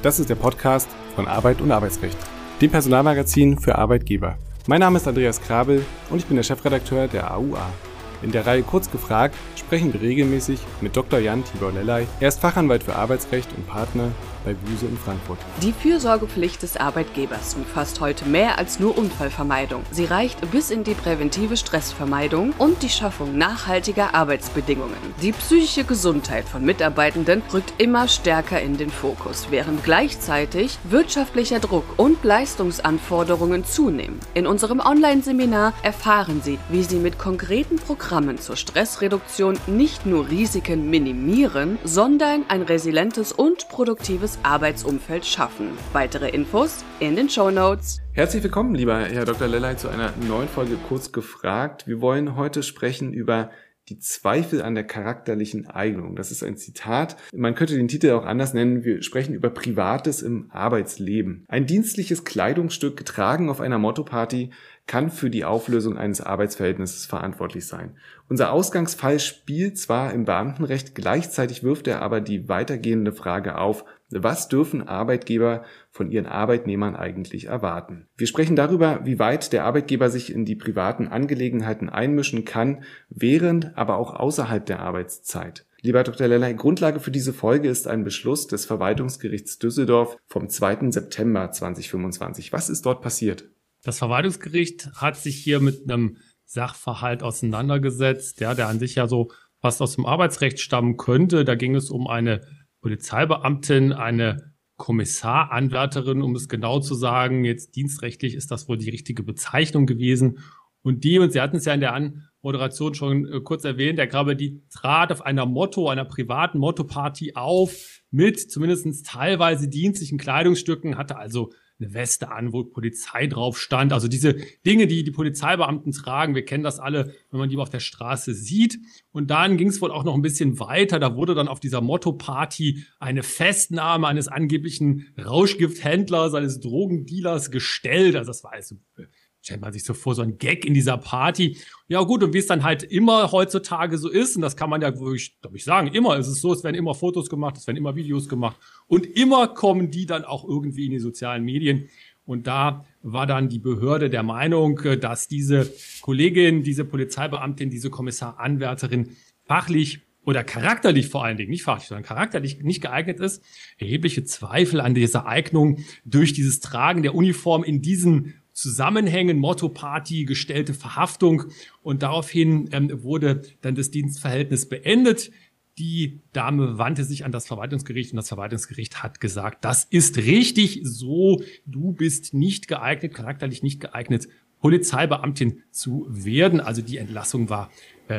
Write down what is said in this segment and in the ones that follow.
Das ist der Podcast von Arbeit und Arbeitsrecht, dem Personalmagazin für Arbeitgeber. Mein Name ist Andreas Krabel und ich bin der Chefredakteur der AUA. In der Reihe Kurz gefragt sprechen wir regelmäßig mit Dr. Jan Tibor Lellay. Er ist Fachanwalt für Arbeitsrecht und Partner bei Buse in Frankfurt. Die Fürsorgepflicht des Arbeitgebers umfasst heute mehr als nur Unfallvermeidung. Sie reicht bis in die präventive Stressvermeidung und die Schaffung nachhaltiger Arbeitsbedingungen. Die psychische Gesundheit von Mitarbeitenden rückt immer stärker in den Fokus, während gleichzeitig wirtschaftlicher Druck und Leistungsanforderungen zunehmen. In unserem Online-Seminar erfahren Sie, wie Sie mit konkreten Programmen zur Stressreduktion nicht nur Risiken minimieren, sondern ein resilientes und produktives Arbeitsumfeld schaffen. Weitere Infos in den Shownotes. Herzlich willkommen, lieber Herr Dr. Lellay, zu einer neuen Folge Kurz gefragt. Wir wollen heute sprechen über die Zweifel an der charakterlichen Eignung. Das ist ein Zitat. Man könnte den Titel auch anders nennen. Wir sprechen über Privates im Arbeitsleben. Ein dienstliches Kleidungsstück getragen auf einer Mottoparty kann für die Auflösung eines Arbeitsverhältnisses verantwortlich sein. Unser Ausgangsfall spielt zwar im Beamtenrecht, gleichzeitig wirft er aber die weitergehende Frage auf: Was dürfen Arbeitgeber von ihren Arbeitnehmern eigentlich erwarten? Wir sprechen darüber, wie weit der Arbeitgeber sich in die privaten Angelegenheiten einmischen kann, während, aber auch außerhalb der Arbeitszeit. Lieber Dr. Lellay, Grundlage für diese Folge ist ein Beschluss des Verwaltungsgerichts Düsseldorf vom 2. September 2025. Was ist dort passiert? Das Verwaltungsgericht hat sich hier mit einem Sachverhalt auseinandergesetzt, der an sich ja so fast aus dem Arbeitsrecht stammen könnte. Da ging es um eine Polizeibeamtin, eine Kommissaranwärterin, um es genau zu sagen. Jetzt dienstrechtlich ist das wohl die richtige Bezeichnung gewesen. Und Sie hatten es ja in der Anmoderation schon kurz erwähnt, Herr Krabbe, die trat auf einer privaten Mottoparty auf mit zumindest teilweise dienstlichen Kleidungsstücken, hatte also eine Weste an, wo Polizei drauf stand. Also diese Dinge, die Polizeibeamten tragen, wir kennen das alle, wenn man die auf der Straße sieht. Und dann ging es wohl auch noch ein bisschen weiter. Da wurde dann auf dieser Motto-Party eine Festnahme eines angeblichen Rauschgifthändlers, eines Drogendealers gestellt. Also das war also, stellt man sich so vor, so ein Gag in dieser Party. Ja gut, und wie es dann halt immer heutzutage so ist, und das kann man ja wirklich, glaube ich, sagen, immer ist es so, es werden immer Fotos gemacht, es werden immer Videos gemacht und immer kommen die dann auch irgendwie in die sozialen Medien. Und da war dann die Behörde der Meinung, dass diese Kollegin, diese Polizeibeamtin, diese Kommissaranwärterin fachlich oder charakterlich vor allen Dingen, nicht fachlich, sondern charakterlich nicht geeignet ist, erhebliche Zweifel an dieser Eignung durch dieses Tragen der Uniform in diesen Zusammenhängen, Motto-Party, gestellte Verhaftung, und daraufhin wurde dann das Dienstverhältnis beendet. Die Dame wandte sich an das Verwaltungsgericht und das Verwaltungsgericht hat gesagt, das ist richtig so, du bist nicht geeignet, charakterlich nicht geeignet, Polizeibeamtin zu werden. Also die Entlassung war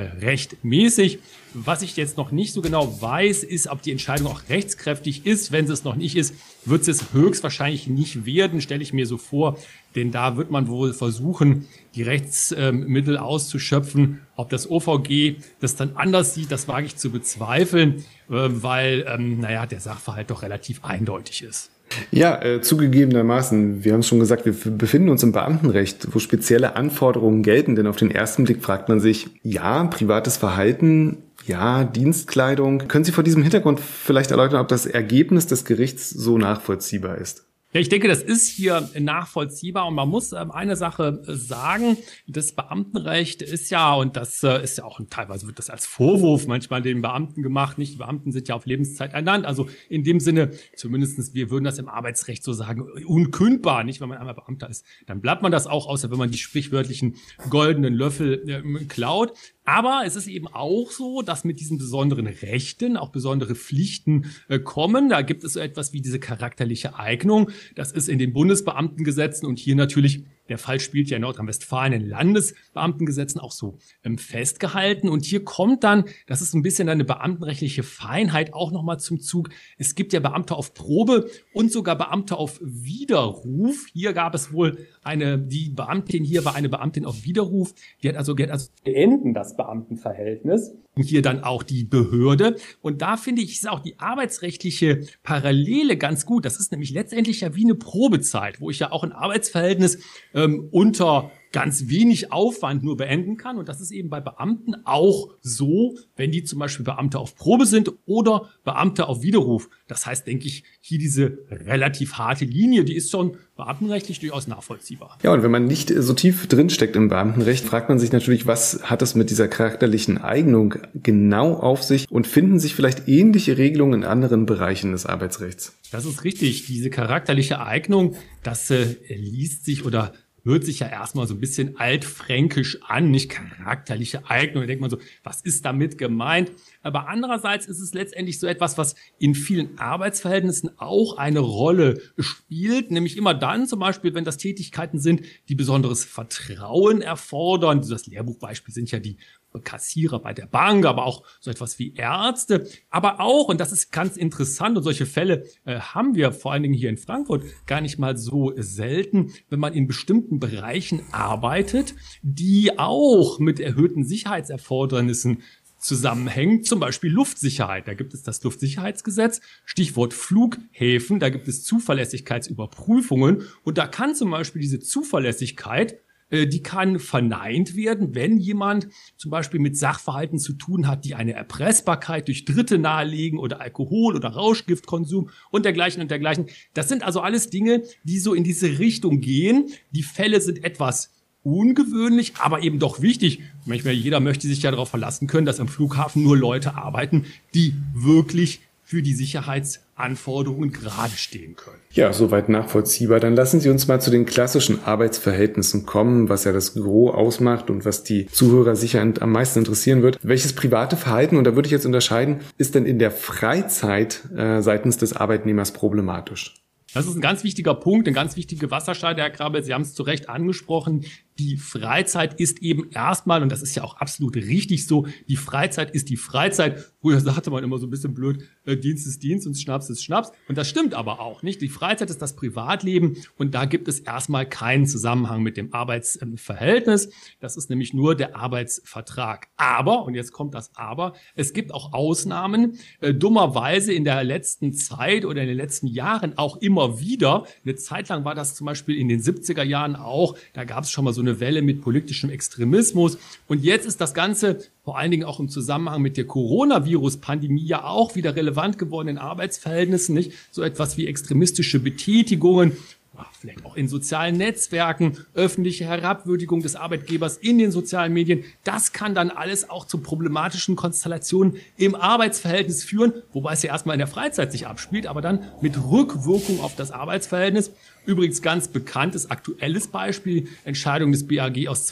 rechtmäßig. Was ich jetzt noch nicht so genau weiß, ist, ob die Entscheidung auch rechtskräftig ist. Wenn sie es noch nicht ist, wird es höchstwahrscheinlich nicht werden, stelle ich mir so vor. Denn da wird man wohl versuchen, die Rechtsmittel auszuschöpfen. Ob das OVG das dann anders sieht, das wage ich zu bezweifeln, weil der Sachverhalt doch relativ eindeutig ist. Ja, zugegebenermaßen, wir haben es schon gesagt, wir befinden uns im Beamtenrecht, wo spezielle Anforderungen gelten, denn auf den ersten Blick fragt man sich, ja, privates Verhalten, ja, Dienstkleidung. Können Sie vor diesem Hintergrund vielleicht erläutern, ob das Ergebnis des Gerichts so nachvollziehbar ist? Ja, ich denke, das ist hier nachvollziehbar, und man muss eine Sache sagen: Das Beamtenrecht ist ja, und das ist ja auch, teilweise wird das als Vorwurf manchmal den Beamten gemacht, nicht? Die Beamten sind ja auf Lebenszeit ernannt, also in dem Sinne, zumindestens wir würden das im Arbeitsrecht so sagen, unkündbar, nicht? Wenn man einmal Beamter ist, dann bleibt man das auch, außer wenn man die sprichwörtlichen goldenen Löffel klaut. Aber es ist eben auch so, dass mit diesen besonderen Rechten auch besondere Pflichten kommen. Da gibt es so etwas wie diese charakterliche Eignung. Das ist in den Bundesbeamtengesetzen und hier natürlich, der Fall spielt ja in Nordrhein-Westfalen, in Landesbeamtengesetzen auch so festgehalten. Und hier kommt dann, das ist ein bisschen eine beamtenrechtliche Feinheit auch nochmal zum Zug. Es gibt ja Beamte auf Probe und sogar Beamte auf Widerruf. Hier gab es wohl die Beamtin hier war eine Beamtin auf Widerruf. Die hat also beenden das Beamtenverhältnis. Und hier dann auch die Behörde. Und da finde ich, ist auch die arbeitsrechtliche Parallele ganz gut. Das ist nämlich letztendlich ja wie eine Probezeit, wo ich ja auch ein Arbeitsverhältnis unter ganz wenig Aufwand nur beenden kann. Und das ist eben bei Beamten auch so, wenn die zum Beispiel Beamte auf Probe sind oder Beamte auf Widerruf. Das heißt, denke ich, hier diese relativ harte Linie, die ist schon beamtenrechtlich durchaus nachvollziehbar. Ja, und wenn man nicht so tief drinsteckt im Beamtenrecht, fragt man sich natürlich, was hat es mit dieser charakterlichen Eignung genau auf sich und finden sich vielleicht ähnliche Regelungen in anderen Bereichen des Arbeitsrechts? Das ist richtig. Diese charakterliche Eignung, das liest sich oder hört sich ja erstmal so ein bisschen altfränkisch an, nicht charakterliche Eignung. Da denkt man so, was ist damit gemeint? Aber andererseits ist es letztendlich so etwas, was in vielen Arbeitsverhältnissen auch eine Rolle spielt, nämlich immer dann zum Beispiel, wenn das Tätigkeiten sind, die besonderes Vertrauen erfordern. Das Lehrbuchbeispiel sind ja die Kassierer bei der Bank, aber auch so etwas wie Ärzte. Aber auch, und das ist ganz interessant, und solche Fälle haben wir vor allen Dingen hier in Frankfurt gar nicht mal so selten, wenn man in bestimmten Bereichen arbeitet, die auch mit erhöhten Sicherheitserfordernissen zusammenhängt, zum Beispiel Luftsicherheit. Da gibt es das Luftsicherheitsgesetz, Stichwort Flughäfen, da gibt es Zuverlässigkeitsüberprüfungen und da kann zum Beispiel diese Zuverlässigkeit, die kann verneint werden, wenn jemand zum Beispiel mit Sachverhalten zu tun hat, die eine Erpressbarkeit durch Dritte nahelegen oder Alkohol- oder Rauschgiftkonsum und dergleichen und dergleichen. Das sind also alles Dinge, die so in diese Richtung gehen. Die Fälle sind etwas ungewöhnlich, aber eben doch wichtig. Manchmal jeder möchte sich ja darauf verlassen können, dass am Flughafen nur Leute arbeiten, die wirklich für die Sicherheitsanforderungen gerade stehen können. Ja, soweit nachvollziehbar. Dann lassen Sie uns mal zu den klassischen Arbeitsverhältnissen kommen, was ja das Gros ausmacht und was die Zuhörer sicher am meisten interessieren wird. Welches private Verhalten, und da würde ich jetzt unterscheiden, ist denn in der Freizeit seitens des Arbeitnehmers problematisch? Das ist ein ganz wichtiger Punkt, eine ganz wichtige Wasserscheide, Herr Krabbe. Sie haben es zu Recht angesprochen. Die Freizeit ist eben erstmal, und das ist ja auch absolut richtig so, die Freizeit ist die Freizeit. Früher sagte man immer so ein bisschen blöd, Dienst ist Dienst und Schnaps ist Schnaps. Und das stimmt aber auch nicht. Die Freizeit ist das Privatleben und da gibt es erstmal keinen Zusammenhang mit dem Arbeitsverhältnis. Das ist nämlich nur der Arbeitsvertrag. Aber, und jetzt kommt das Aber, es gibt auch Ausnahmen. Dummerweise in der letzten Zeit oder in den letzten Jahren auch immer wieder. Eine Zeit lang war das zum Beispiel in den 70er Jahren auch. Da gab es schon mal so eine Welle mit politischem Extremismus. Und jetzt ist das Ganze vor allen Dingen auch im Zusammenhang mit der Coronavirus-Pandemie ja auch wieder relevant geworden in Arbeitsverhältnissen, nicht? So etwas wie extremistische Betätigungen, vielleicht auch in sozialen Netzwerken, öffentliche Herabwürdigung des Arbeitgebers in den sozialen Medien. Das kann dann alles auch zu problematischen Konstellationen im Arbeitsverhältnis führen, wobei es ja erstmal in der Freizeit sich abspielt, aber dann mit Rückwirkung auf das Arbeitsverhältnis. Übrigens ganz bekanntes, aktuelles Beispiel, Entscheidung des BAG aus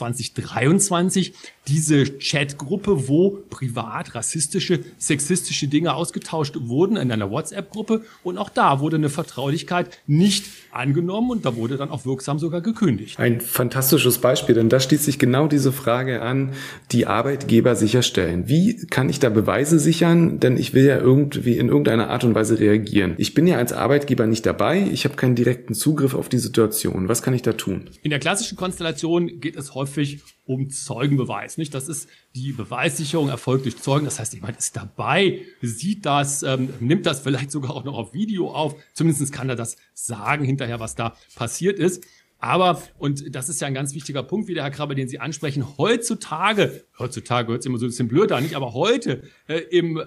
2023, diese Chatgruppe, wo privat rassistische, sexistische Dinge ausgetauscht wurden in einer WhatsApp-Gruppe und auch da wurde eine Vertraulichkeit nicht angenommen und da wurde dann auch wirksam sogar gekündigt. Ein fantastisches Beispiel, denn da schließt sich genau diese Frage an, die Arbeitgeber sicherstellen. Wie kann ich da Beweise sichern? Denn ich will ja irgendwie in irgendeiner Art und Weise reagieren. Ich bin ja als Arbeitgeber nicht dabei, ich habe keinen direkten Zugriff auf die Situation. Was kann ich da tun? In der klassischen Konstellation geht es häufig um Zeugenbeweis, nicht? Das ist die Beweissicherung erfolgt durch Zeugen. Das heißt, jemand ist dabei, sieht das, nimmt das vielleicht sogar auch noch auf Video auf. Zumindest kann er das sagen hinterher, was da passiert ist. Aber, und das ist ja ein ganz wichtiger Punkt, wie der Herr Krabbe, den Sie ansprechen, heutzutage hört sich immer so ein bisschen blöd an, nicht? Aber heute im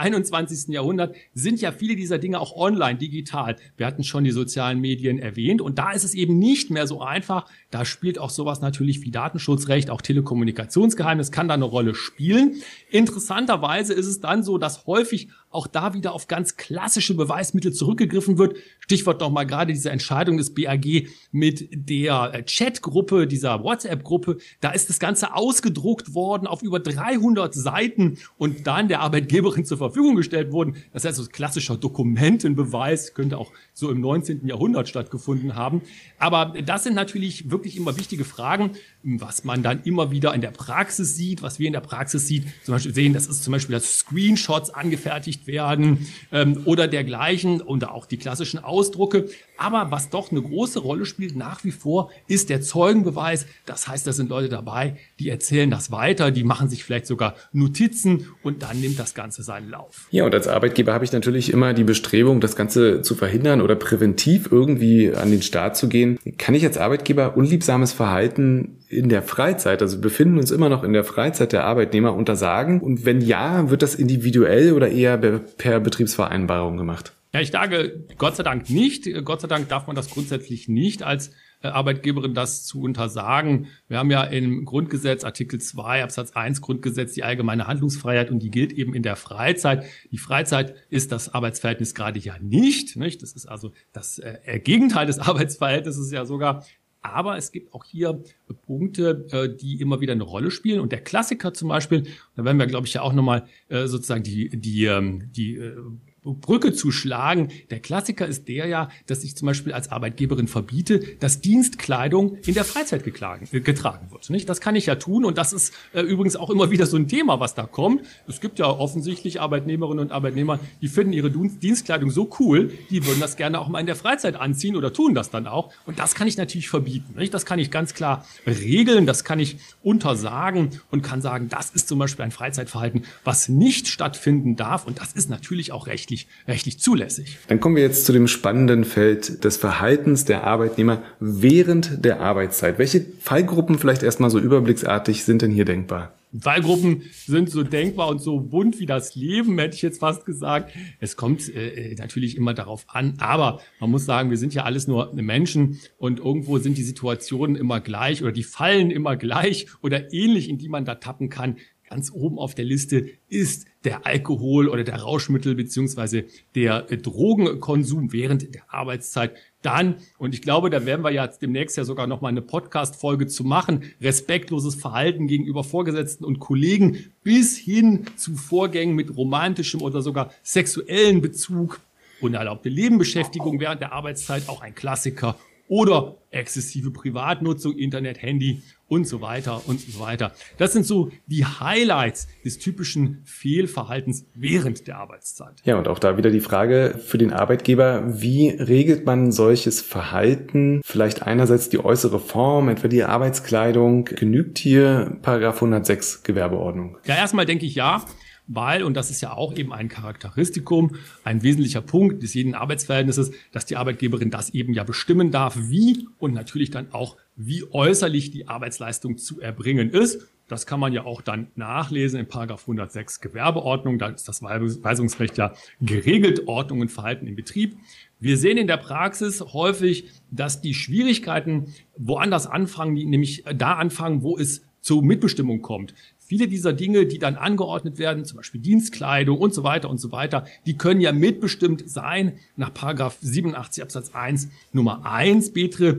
21. Jahrhundert sind ja viele dieser Dinge auch online, digital. Wir hatten schon die sozialen Medien erwähnt und da ist es eben nicht mehr so einfach. Da spielt auch sowas natürlich wie Datenschutzrecht, auch Telekommunikationsgeheimnis kann da eine Rolle spielen. Interessanterweise ist es dann so, dass häufig auch da wieder auf ganz klassische Beweismittel zurückgegriffen wird. Stichwort nochmal gerade diese Entscheidung des BAG mit der Chatgruppe, dieser WhatsApp-Gruppe. Da ist das Ganze ausgedruckt worden auf über 300 Seiten und dann der Arbeitgeberin zur Verfügung gestellt worden. Das heißt, so klassischer Dokumentenbeweis könnte auch so im 19. Jahrhundert stattgefunden haben. Aber das sind natürlich wirklich immer wichtige Fragen, was man dann immer wieder in der Praxis sieht, was wir in der Praxis zum Beispiel sehen, das ist zum Beispiel, dass Screenshots angefertigt werden oder dergleichen und auch die klassischen Ausdrucke. Aber was doch eine große Rolle spielt nach wie vor, ist der Zeugenbeweis. Das heißt, da sind Leute dabei, die erzählen das weiter, die machen sich vielleicht sogar Notizen und dann nimmt das Ganze seinen Lauf. Ja, und als Arbeitgeber habe ich natürlich immer die Bestrebung, das Ganze zu verhindern oder präventiv irgendwie an den Start zu gehen. Kann ich als Arbeitgeber unliebsames Verhalten in der Freizeit, also wir befinden uns immer noch in der Freizeit der Arbeitnehmer, untersagen? Und wenn ja, wird das individuell oder eher per Betriebsvereinbarung gemacht? Ja, ich sage Gott sei Dank nicht. Gott sei Dank darf man das grundsätzlich nicht als Arbeitgeberin das zu untersagen. Wir haben ja im Grundgesetz Artikel 2 Absatz 1 Grundgesetz die allgemeine Handlungsfreiheit und die gilt eben in der Freizeit. Die Freizeit ist das Arbeitsverhältnis gerade ja nicht. Das ist also das Gegenteil des Arbeitsverhältnisses ja sogar. Aber es gibt auch hier Punkte, die immer wieder eine Rolle spielen. Und der Klassiker zum Beispiel, da werden wir, glaube ich, ja auch nochmal sozusagen die Brücke zu schlagen. Der Klassiker ist der ja, dass ich zum Beispiel als Arbeitgeberin verbiete, dass Dienstkleidung in der Freizeit getragen wird. Nicht? Das kann ich ja tun und das ist übrigens auch immer wieder so ein Thema, was da kommt. Es gibt ja offensichtlich Arbeitnehmerinnen und Arbeitnehmer, die finden ihre Dienstkleidung so cool, die würden das gerne auch mal in der Freizeit anziehen oder tun das dann auch. Und das kann ich natürlich verbieten. Nicht? Das kann ich ganz klar regeln, das kann ich untersagen und kann sagen, das ist zum Beispiel ein Freizeitverhalten, was nicht stattfinden darf und das ist natürlich auch rechtlich zulässig. Dann kommen wir jetzt zu dem spannenden Feld des Verhaltens der Arbeitnehmer während der Arbeitszeit. Welche Fallgruppen vielleicht erstmal so überblicksartig sind denn hier denkbar? Fallgruppen sind so denkbar und so bunt wie das Leben, hätte ich jetzt fast gesagt. Es kommt natürlich immer darauf an, aber man muss sagen, wir sind ja alles nur Menschen und irgendwo sind die Situationen immer gleich oder die Fallen immer gleich oder ähnlich, in die man da tappen kann. Ganz oben auf der Liste ist der Alkohol oder der Rauschmittel beziehungsweise der Drogenkonsum während der Arbeitszeit. Dann, und ich glaube, da werden wir ja demnächst ja sogar noch mal eine Podcast-Folge zu machen, respektloses Verhalten gegenüber Vorgesetzten und Kollegen bis hin zu Vorgängen mit romantischem oder sogar sexuellen Bezug, unerlaubte Nebenbeschäftigung während der Arbeitszeit, auch ein Klassiker, oder exzessive Privatnutzung, Internet, Handy und so weiter und so weiter. Das sind so die Highlights des typischen Fehlverhaltens während der Arbeitszeit. Ja, und auch da wieder die Frage für den Arbeitgeber, wie regelt man solches Verhalten? Vielleicht einerseits die äußere Form, etwa die Arbeitskleidung. Genügt hier Paragraph 106 Gewerbeordnung? Ja, erstmal denke ich ja. Weil, und das ist ja auch eben ein Charakteristikum, ein wesentlicher Punkt des jeden Arbeitsverhältnisses, dass die Arbeitgeberin das eben ja bestimmen darf, wie und natürlich dann auch, wie äußerlich die Arbeitsleistung zu erbringen ist. Das kann man ja auch dann nachlesen in Paragraph 106 Gewerbeordnung. Da ist das Weisungsrecht ja geregelt, Ordnung und Verhalten im Betrieb. Wir sehen in der Praxis häufig, dass die Schwierigkeiten woanders anfangen, nämlich da anfangen, wo es zur Mitbestimmung kommt. Viele dieser Dinge, die dann angeordnet werden, zum Beispiel Dienstkleidung und so weiter, die können ja mitbestimmt sein nach Paragraph 87 Absatz 1 Nummer 1 Betre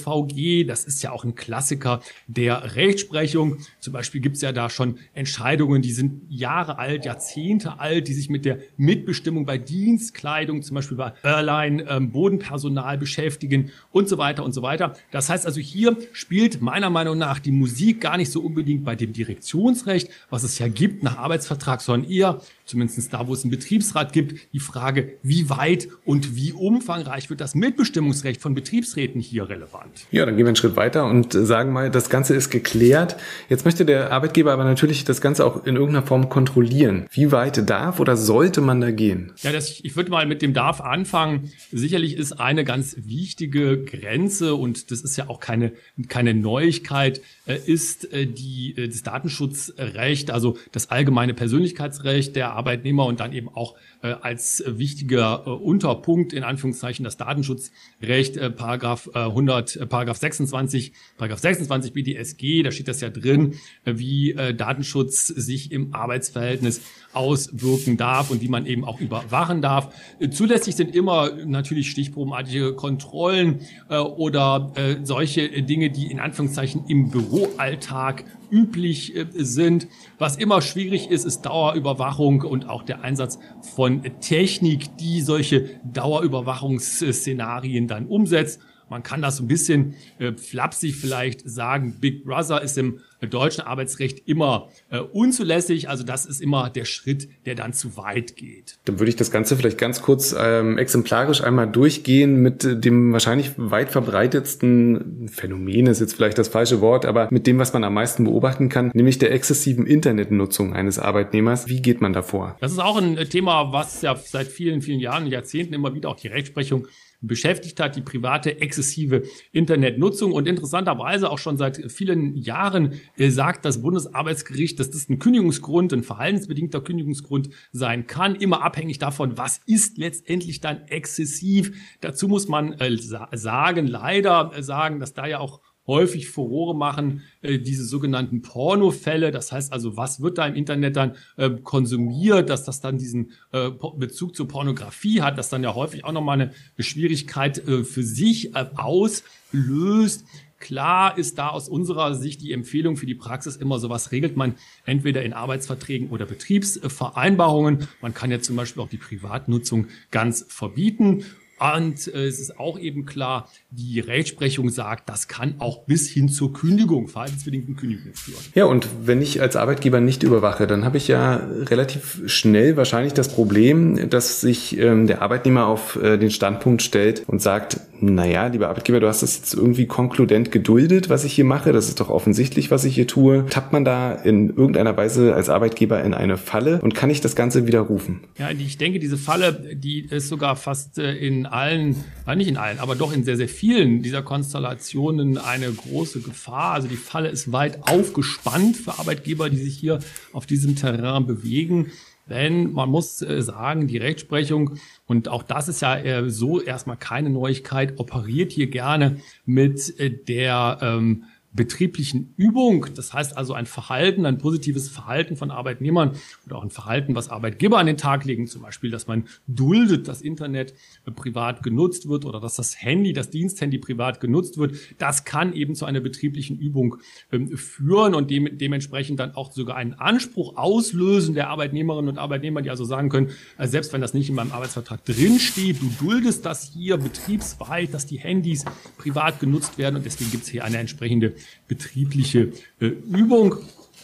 VG. Das ist ja auch ein Klassiker der Rechtsprechung. Zum Beispiel gibt es ja da schon Entscheidungen, die sind Jahre alt, Jahrzehnte alt, die sich mit der Mitbestimmung bei Dienstkleidung, zum Beispiel bei Airline, Bodenpersonal beschäftigen und so weiter und so weiter. Das heißt also, hier spielt meiner Meinung nach die Musik gar nicht so unbedingt bei dem Direktionsrecht, was es ja gibt nach Arbeitsvertrag, sondern eher, zumindest da, wo es einen Betriebsrat gibt, die Frage, wie weit und wie umfangreich wird das Mitbestimmungsrecht von Betriebsräten hier relevant? Ja, dann gehen wir einen Schritt weiter und sagen mal, das Ganze ist geklärt. Jetzt möchte der Arbeitgeber aber natürlich das Ganze auch in irgendeiner Form kontrollieren. Wie weit darf oder sollte man da gehen? Ja, ich würde mal mit dem darf anfangen. Sicherlich ist eine ganz wichtige Grenze, und das ist ja auch keine Neuigkeit, ist das Datenschutzrecht, also das allgemeine Persönlichkeitsrecht der Arbeitnehmer und dann eben auch als wichtiger Unterpunkt in Anführungszeichen das Datenschutzrecht, Paragraph 26 BDSG, da steht das ja drin, wie Datenschutz sich im Arbeitsverhältnis auswirken darf und wie man eben auch überwachen darf. Zulässig sind immer natürlich stichprobenartige Kontrollen oder solche Dinge, die in Anführungszeichen im Büroalltag üblich sind. Was immer schwierig ist, ist Dauerüberwachung und auch der Einsatz von Technik, die solche Dauerüberwachungsszenarien dann umsetzt. Man kann das so ein bisschen flapsig vielleicht sagen, Big Brother ist im deutschen Arbeitsrecht immer unzulässig. Also das ist immer der Schritt, der dann zu weit geht. Dann würde ich das Ganze vielleicht ganz kurz exemplarisch einmal durchgehen mit dem wahrscheinlich weit verbreitetsten Phänomen, ist jetzt vielleicht das falsche Wort, aber mit dem, was man am meisten beobachten kann, nämlich der exzessiven Internetnutzung eines Arbeitnehmers. Wie geht man da vor? Das ist auch ein Thema, was ja seit vielen, vielen Jahren, Jahrzehnten immer wieder auch die Rechtsprechung beschäftigt hat, die private exzessive Internetnutzung. Und interessanterweise auch schon seit vielen Jahren sagt das Bundesarbeitsgericht, dass das ein Kündigungsgrund, ein verhaltensbedingter Kündigungsgrund sein kann, immer abhängig davon, was ist letztendlich dann exzessiv. Dazu muss man leider sagen, dass da ja auch häufig Furore machen, diese sogenannten Pornofälle. Das heißt also, was wird da im Internet dann konsumiert, dass das dann diesen Bezug zur Pornografie hat, das dann ja häufig auch nochmal eine Schwierigkeit für sich auslöst. Klar ist da aus unserer Sicht die Empfehlung für die Praxis immer, sowas regelt man entweder in Arbeitsverträgen oder Betriebsvereinbarungen. Man kann ja zum Beispiel auch die Privatnutzung ganz verbieten. Und es ist auch eben klar, die Rechtsprechung sagt, das kann auch bis hin zur Kündigung, verhaltensbedingten Kündigung führen. Ja, und wenn ich als Arbeitgeber nicht überwache, dann habe ich ja relativ schnell wahrscheinlich das Problem, dass sich der Arbeitnehmer auf den Standpunkt stellt und sagt, naja, lieber Arbeitgeber, du hast das jetzt irgendwie konkludent geduldet, was ich hier mache. Das ist doch offensichtlich, was ich hier tue. Tappt man da in irgendeiner Weise als Arbeitgeber in eine Falle und kann ich das Ganze widerrufen? Ja, ich denke, diese Falle, die ist sogar fast in allen, nicht in allen, aber doch in sehr, sehr vielen dieser Konstellationen eine große Gefahr. Also die Falle ist weit aufgespannt für Arbeitgeber, die sich hier auf diesem Terrain bewegen. Denn man muss sagen, die Rechtsprechung, und auch das ist ja so erstmal keine Neuigkeit, operiert hier gerne mit der betrieblichen Übung. Das heißt also ein Verhalten, ein positives Verhalten von Arbeitnehmern oder auch ein Verhalten, was Arbeitgeber an den Tag legen, zum Beispiel, dass man duldet, dass Internet privat genutzt wird oder dass das Handy, das Diensthandy privat genutzt wird. Das kann eben zu einer betrieblichen Übung führen und dementsprechend dann auch sogar einen Anspruch auslösen der Arbeitnehmerinnen und Arbeitnehmer, die also sagen können, selbst wenn das nicht in meinem Arbeitsvertrag drinsteht, du duldest das hier betriebsweit, dass die Handys privat genutzt werden und deswegen gibt es hier eine entsprechende betriebliche Übung.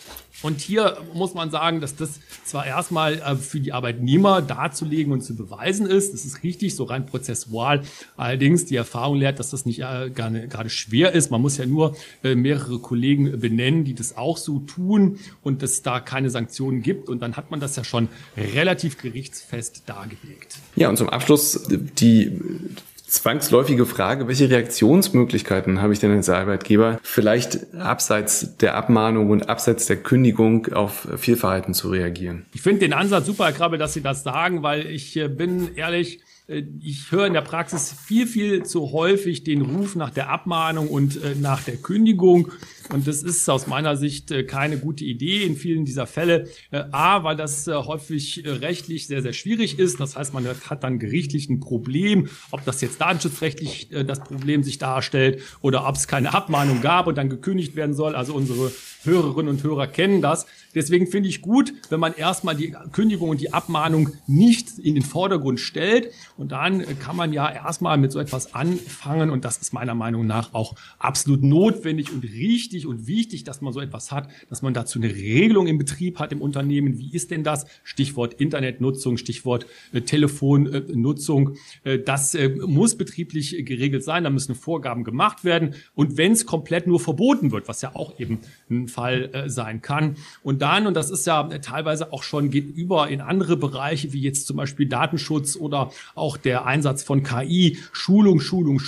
Und hier muss man sagen, dass das zwar erstmal für die Arbeitnehmer darzulegen und zu beweisen ist, das ist richtig, so rein prozessual. Allerdings die Erfahrung lehrt, dass das nicht gerade schwer ist. Man muss ja nur mehrere Kollegen benennen, die das auch so tun und dass es da keine Sanktionen gibt. Und dann hat man das ja schon relativ gerichtsfest dargelegt. Ja, und zum Abschluss die zwangsläufige Frage, welche Reaktionsmöglichkeiten habe ich denn als Arbeitgeber, vielleicht abseits der Abmahnung und abseits der Kündigung auf Fehlverhalten zu reagieren? Ich finde den Ansatz super, Herr Krabbel, dass Sie das sagen, weil ich bin ehrlich, ich höre in der Praxis viel zu häufig den Ruf nach der Abmahnung und nach der Kündigung. Und das ist aus meiner Sicht keine gute Idee in vielen dieser Fälle. Weil das häufig rechtlich sehr, sehr schwierig ist. Das heißt, man hat dann gerichtlich ein Problem, ob das jetzt datenschutzrechtlich das Problem sich darstellt oder ob es keine Abmahnung gab und dann gekündigt werden soll. Also unsere Hörerinnen und Hörer kennen das. Deswegen finde ich gut, wenn man erstmal die Kündigung und die Abmahnung nicht in den Vordergrund stellt. Und dann kann man ja erstmal mit so etwas anfangen. Und das ist meiner Meinung nach auch absolut notwendig und richtig und wichtig, dass man so etwas hat, dass man dazu eine Regelung im Betrieb hat, im Unternehmen. Wie ist denn das? Stichwort Internetnutzung, Stichwort Telefonnutzung. Das muss betrieblich geregelt sein. Da müssen Vorgaben gemacht werden. Und wenn es komplett nur verboten wird, was ja auch eben ein Fall sein kann. Und dann, und das ist ja teilweise auch schon, geht über in andere Bereiche, wie jetzt zum Beispiel Datenschutz oder auch der Einsatz von KI, Schulung,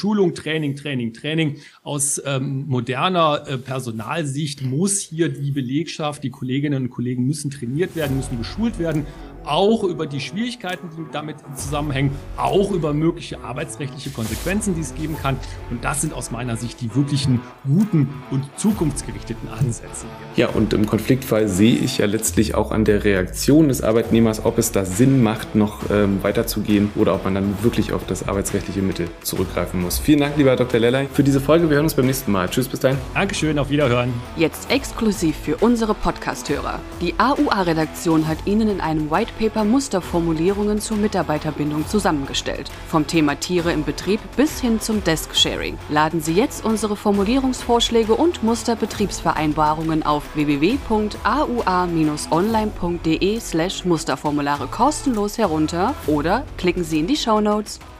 Training. Aus moderner Personalsicht muss hier die Belegschaft, die Kolleginnen und Kollegen müssen trainiert werden, müssen geschult werden, auch über die Schwierigkeiten, die damit zusammenhängen, auch über mögliche arbeitsrechtliche Konsequenzen, die es geben kann. Und das sind aus meiner Sicht die wirklichen guten und zukunftsgerichteten Ansätze. Ja, und im Konfliktfall sehe ich ja letztlich auch an der Reaktion des Arbeitnehmers, ob es da Sinn macht, noch weiterzugehen oder ob man dann wirklich auf das arbeitsrechtliche Mittel zurückgreifen muss. Vielen Dank, lieber Dr. Lellay, für diese Folge. Wir hören uns beim nächsten Mal. Tschüss, bis dahin. Dankeschön, auf Wiederhören. Jetzt exklusiv für unsere Podcast-Hörer. Die AUA-Redaktion hat Ihnen in einem White Paper Musterformulierungen zur Mitarbeiterbindung zusammengestellt. Vom Thema Tiere im Betrieb bis hin zum Desk-Sharing. Laden Sie jetzt unsere Formulierungsvorschläge und Musterbetriebsvereinbarungen auf www.aua-online.de/Musterformulare kostenlos herunter oder klicken Sie in die Shownotes.